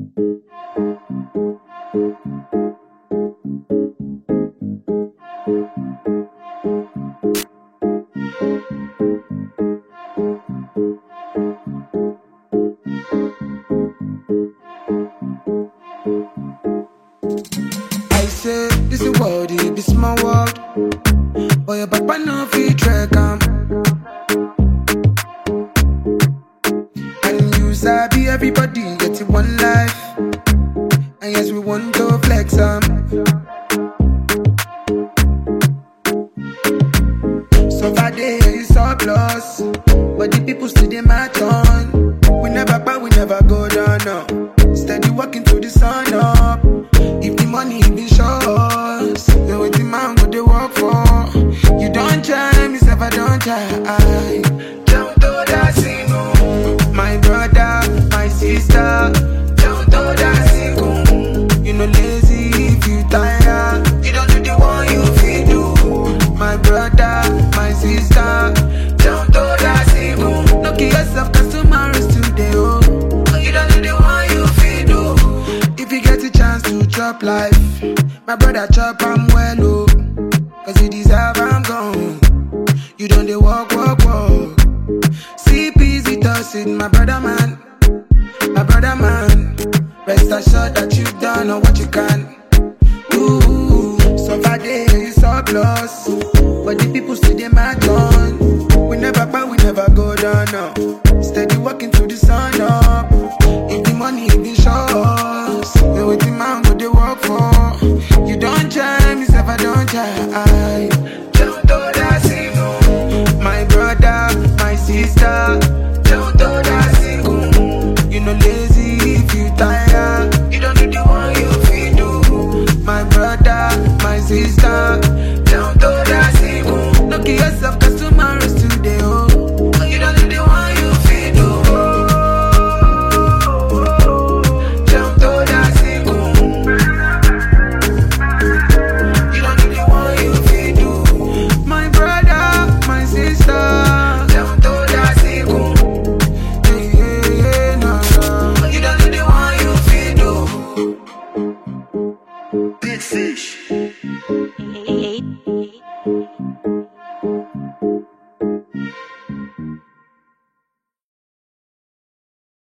I say, this is world, this is my world. Boy, your papa no fit track am. And you sabi everybody get it one life. And yes, we want to flex am. So far day is surplus, but the people still dey match on. We never buy, we never go down, no. Steady walking through the sun up. If the money be short, then what the man go they work for? You don't try, me self I don't try. Jump to that single, my brother, my sister. Jump to that single. You know lazy if you tired. You don't do the one you feel do. My brother, my sister. Jump to that single. No kill yourself 'cause tomorrow's today, oh. You don't do the one you feel do. If you get a chance to chop life, my brother chop I'm well, oh. 'Cause you deserve I'm gone. You don't dey walk, walk, walk. See peace with us in my brother man. My brother man. Rest assured that you've done all what you can. Ooh, so far day is surplus, but the people still dey match on. We never buy, we never go down, no. Steady walking through the sun up. If the money be short, then what the man go they work for? You don't try, me self I don't try. Jump to that single, my brother, my sister. Jump to that single. You know lazy if you tired. You don't do the one you feel do. My brother, my sister. Jump to that single. No kill yourself 'cause tomorrow's today, oh. You don't do the one you feel do. Jump to that single. You don't do the one you feel do. My brother, my sister. Jump to that single. Yeah, yeah, yeah, nah, nah. You don't do the one you feel do. Big fish.